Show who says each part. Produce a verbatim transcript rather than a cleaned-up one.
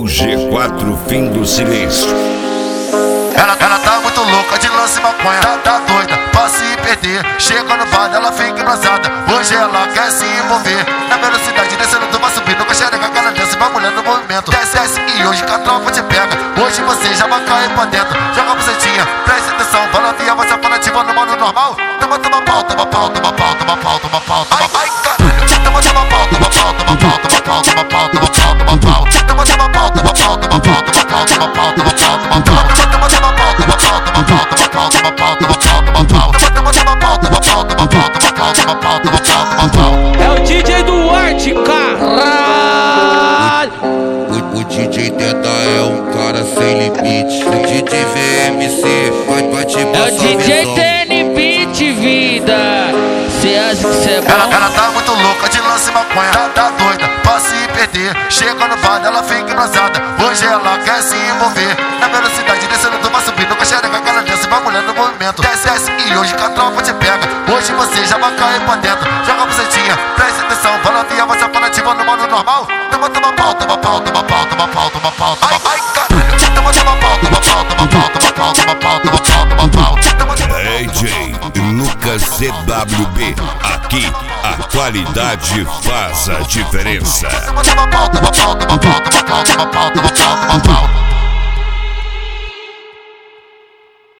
Speaker 1: O G quatro, fim do silêncio.
Speaker 2: Ela, ela tá muito louca de lance maconha, tá, tá doida pra se perder. Chega no bar, ela fica embrasada. Hoje ela quer se envolver. Na velocidade descendo do mar, subindo com a xereca canadense, vai mulher no movimento. Desce, desce e hoje que a tropa te pega. Hoje você já vai cair pra dentro. Joga a bucetinha, presta atenção. Fala via, você fala ativa no modo normal. Toma, toma pau, toma pau, toma pau, toma pau, toma pau, toma pau. Ai, caralho, toma, toma pau, toma pau, toma pau, toma pau, toma pau, toma pau, toma pau. Toma, toma pau, toma pau, toma pau, toma pau, toma pau, toma pau, toma pau.
Speaker 3: É o D J Duarte, caralho.
Speaker 4: O, o D J Teta é um cara sem limite. O D J V M C vai, vai te passar.
Speaker 3: É o D J T N Beat, vida. Cê acha que cê é bom?
Speaker 2: Ela, ela tá muito louca de lance maconha, tá, tá doida pra se perder. Chega no bar, ela fica embrasada. Hoje ela quer se envolver. Na velocidade descendo do mar, subindo com a xereca canadense, vai mulher no movimento. Desce, desce e hoje que a tropa te pega. Hoje você já vai cair pra dentro. Joga a bucetinha, presta atenção. Fala via, você fala ativa no modo normal. Toma, toma pau, toma pau, toma pau, toma pau, toma pau, toma pau. Ai, caralho, toma, toma pau, toma pau, toma pau, toma pau, toma pau, toma pau, toma pau.
Speaker 1: D J Lucas C W B. Aqui a qualidade faz a diferença.
Speaker 2: Toma pau, toma pau, toma pau, toma pau, toma pau, toma pau, toma pau.